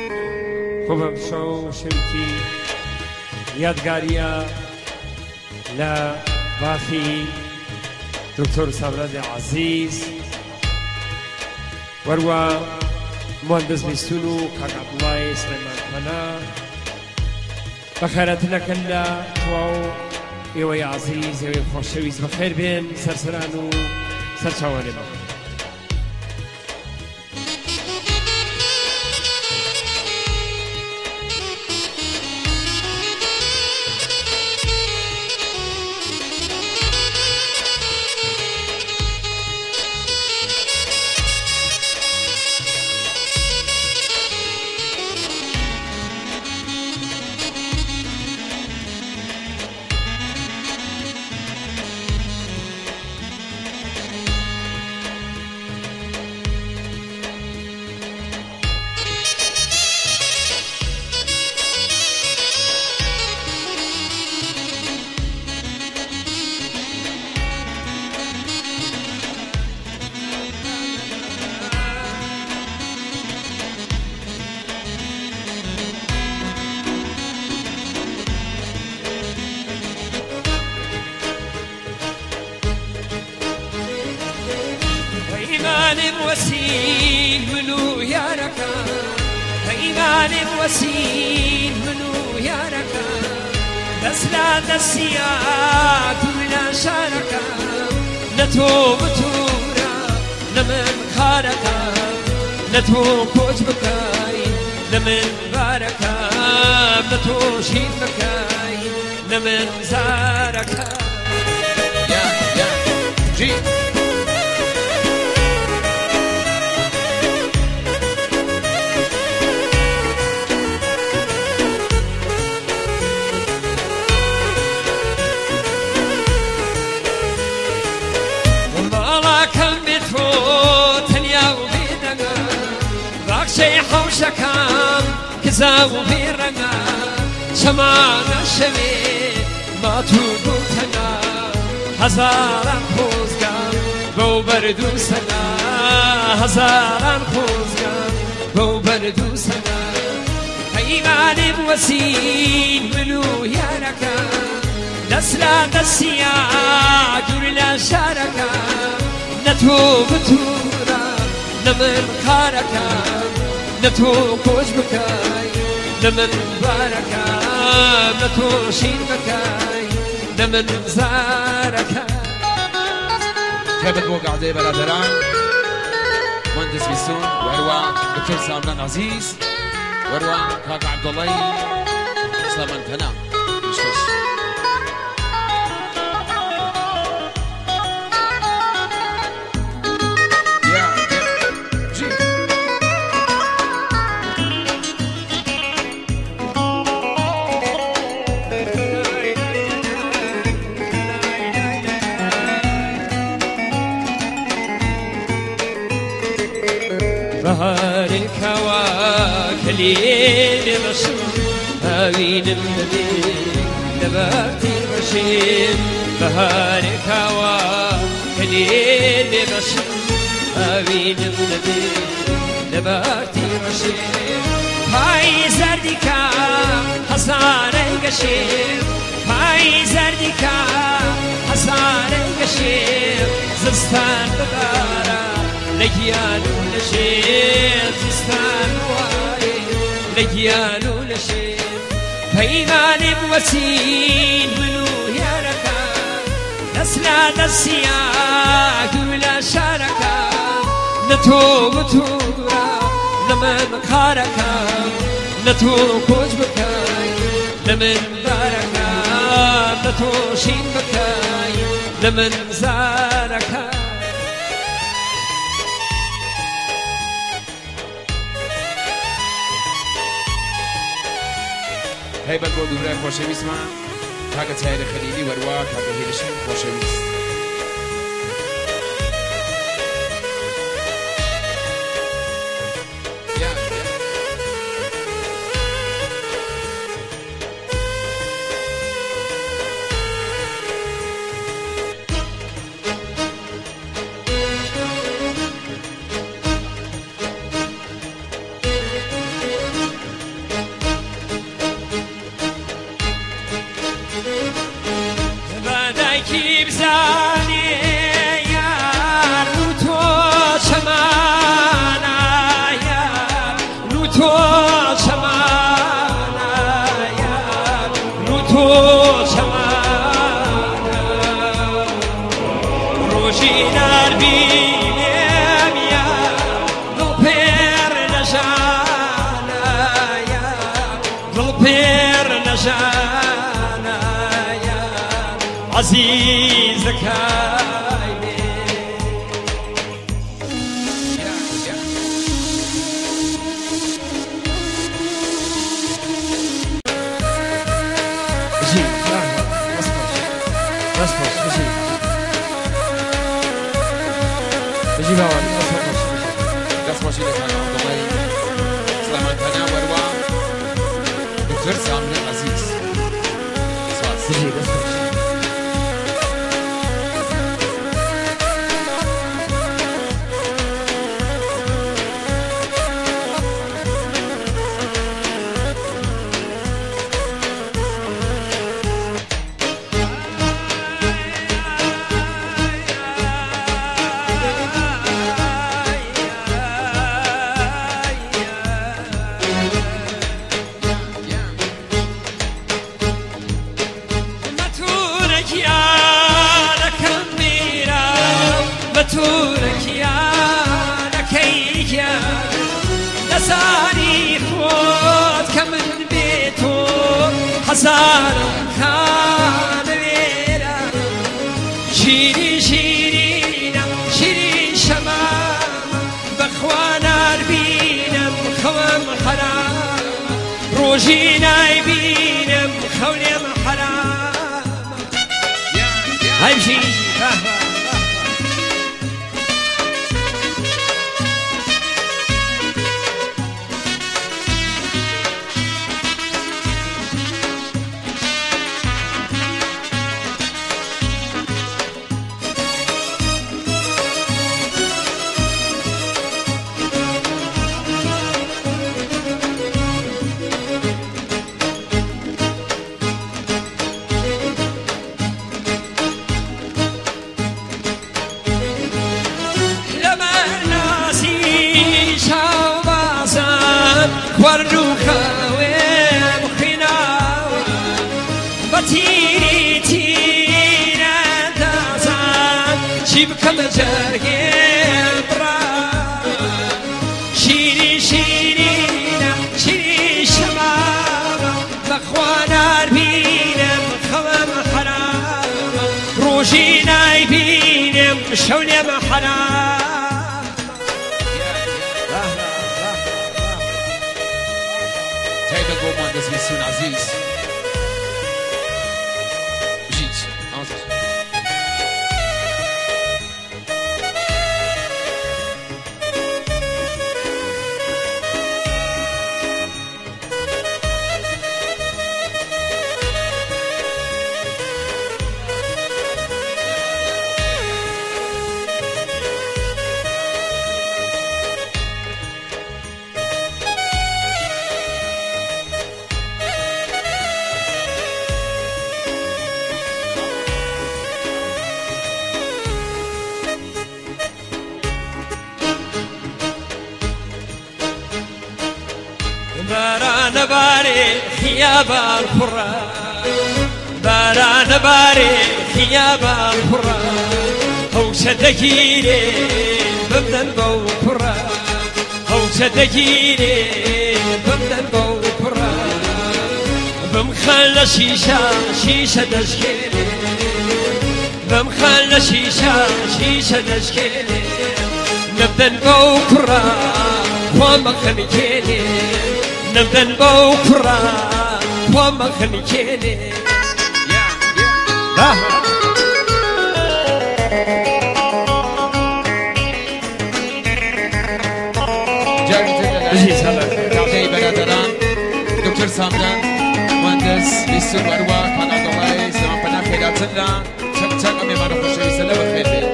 خۆ بەم شەو شەوکی یادگاریە لە باخی دکتۆر سەمرەدی عەزیز وەروە مهندس بیستون و کاک عەبدوڵڵای سلەیمان پەنا بەخێرەتنەکەن لە تواو ئێوەی عەزیز ئێوەی خۆشەویست بەخێر بێن سەرسەران و سەرچاوانێمە وسيل منو يا ركا إيمان وسيل منو يا ركا دسلا دسيات ولا شاركا نتو بتورا نمن خاركا نتو كوج بكاي نمن باركا نتو شيد بكاي نمن زاركا يا جي شي حوشكام كزاو بيرنا شمعنا شمي ما تقولتنا هزارا خوزقام بو بردو سنا هزارا خوزقام بو بردو سنا إيمان وسيل منو ياركا دسلا دسيا جرلا شاركا نتو بتورا نمن خاركا نتو كوج بكاي نمن باركا نتو شين بكاي نمن زاركا تابت وقع دي برادران مهندس بيسون وروى دكتور سامران عزيز وروى كاك عبدالله سليمان پنا بهارك وكليل رشيد هاوين النبي نباتي رشيد بهارك وكليل رشيد هاوين النبي نباتي رشيد هاي زردكا حصاري قشير هاي زردكا حصاري قشير زستان ببارا لجيانو لشير زستان واي لجيانو لشير فإيمان وسيل منو ياركا نسلا دسيا ولا شاركا نتو بتورا نمن خاركا نتو كوج بكاي نمن باركا نتو شين بكاي نمن زاركا هيبة قول دورة خوشويس ما كاكا تهير خليلي وروا كاكا هيرشين خوشويس عزيزك بجي باوان دست باشی لکن آدمای سلمان تنیا وروا دکتر سامر عزیز بجي دست باشی بتورك يا لكيك لساني فوت كمن بيتو حزار كان بينا شيري شيرينا شيري شمام بخوانا ربينا خوام حرام روجينا يبينا خولي حرام هاي مشي وردو خوام خناوة بطيري تينا دازان شبك مجرقي برا شيري شيرينا شيري شمامة بخوانا ربينا خوام حرام روجينا يبينا شولي حرام مهندس بيسون عزيز جيت باران باري خياب القرى باران باري خياب القرى هوسة دقيري بمدن بوقرى هوسة دقيري بمدن بوقرى بمخلى شيشة دشكيلي بمخلى شيشة دشكيلي نبدن بوقرى وما خنكيلي نبدن بوقرا وما خنكيني جاي برادران دكتور سامران مهندس بيسون وروا كان عضوي سلام بنا خيرات الله شكرا أمي ما نخش يسلم بخير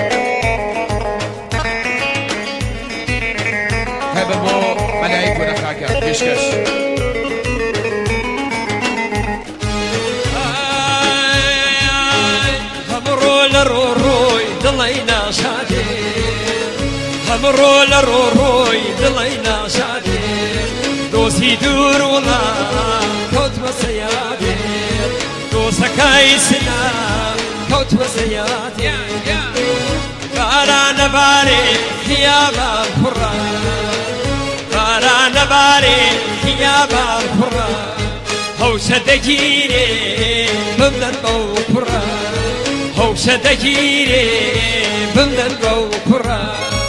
هذا مو ملايك ونخاكا بيشكش همرو لروروي دلينا شادي همرو لروروي دلينا شادي دوسي دور ولا كوت مسيادي دوسكاي سنا كوت مسيادي باران باري خياب القرى باران باري خياب القرى هەوشە دەگیرێ بمدەن بەو کوڕە هەوشە دەگیرێ بمدەن بەو کوڕە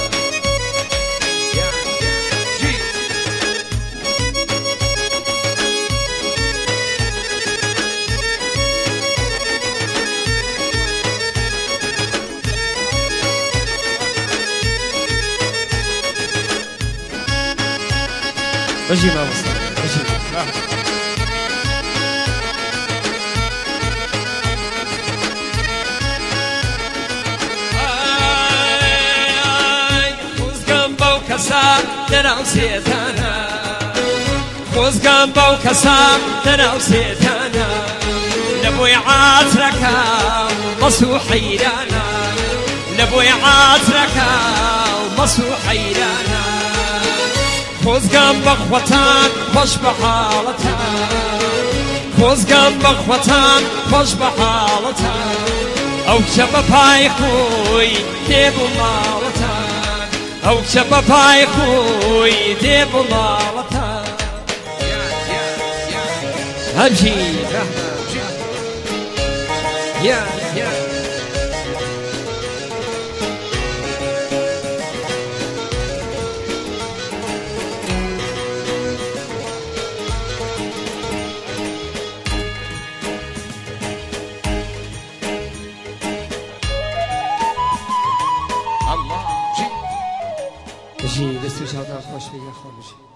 بەژی مامۆستا بەژی خۆزگەم بەو کەسە دەناو سێتانە خۆزگەم بەو کەسە دەناو سێتانە لە بۆی عاترەکە مەس و حەیرانە لە بۆی عاترەکە مەس و حەیرانە خۆزگەم بەخوەتان خۆش بە حاڵەتان خۆزگەم بەخوەتان خۆش بە حاڵەتان ئەو کچە بە پای خۆی دێبوو ماڵەتان ئەو کچە بە پای خۆی دێبوو ماڵەتان هەمژی بژی دەست و چاوتان خۆش بێ خۆ بژی